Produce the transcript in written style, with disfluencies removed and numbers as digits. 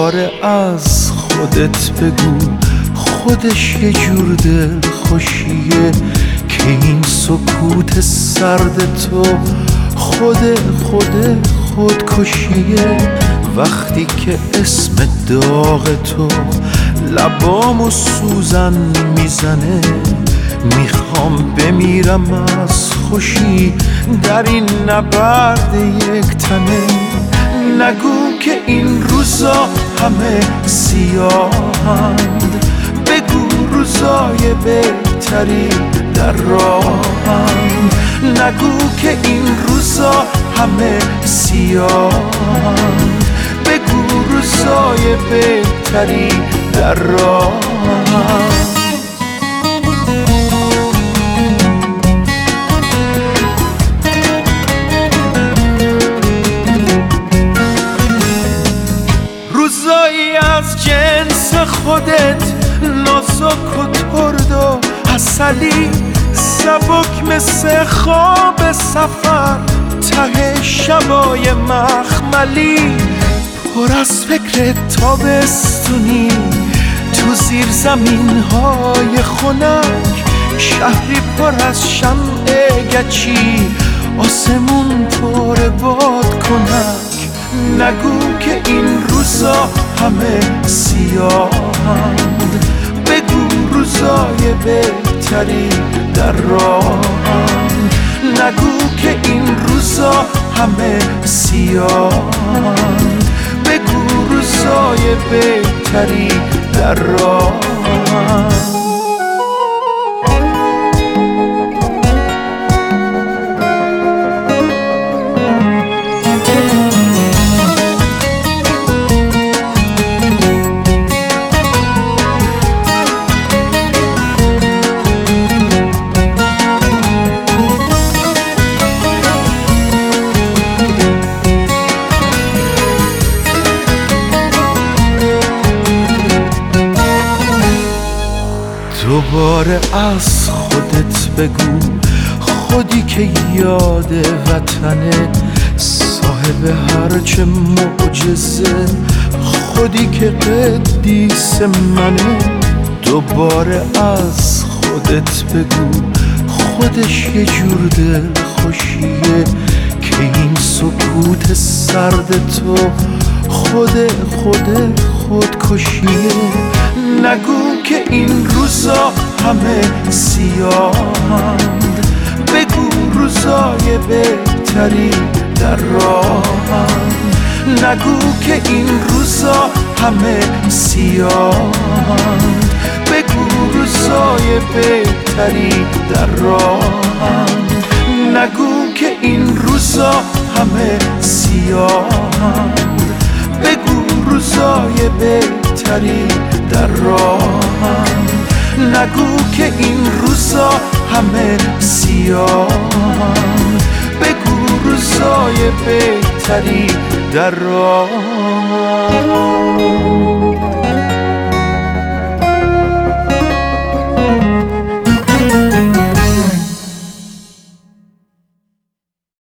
دوباره از خودت بگو خودش یه جور دل خوشیه که این سکوت سرد تو خودکشیه. وقتی که اسم داغ تو لبامو سوزن میزنه میخوام بمیرم از خوشی در این نبرد یک تنه. نگو که این روزا همه سیاهند، بگو روزای بهتری در راهند. نگو که این روزا همه سیاهند، بگو روزای بهتری در راهند. روزایی از جنس خودت نازک و ترد و عسلی، سبک مثل خواب سفر ته شبای مخملی، پر از فکر تابستونی تو زیر زمین های خنک، شهری پر از شمع گچی آسمون پر باد کنک. نگو که این روزا همه سیاهند، بگو روزای بهتری در راهند. نگو که این روزا همه سیاهند، بگو روزای بهتری در راهند. دوباره از خودت بگو خودی که یاد وطنه، صاحب هرچه معجزه، خودی که قدیس منه. دوباره از خودت بگو خودش یه جور دل خوشیه که این سکوت سرد تو خودکشیه. نگو که این روزا همه سیاهند، بگو روزای بهتری در راهند. نگو که این روزا همه سیاهند، بگو روزای بهتری در راهند. نگو که این روزا همه سیاهند، بگو روزای بهتری در راهند. نگو که این روزا همه سیاهند، بگو روزای بهتری در راهند.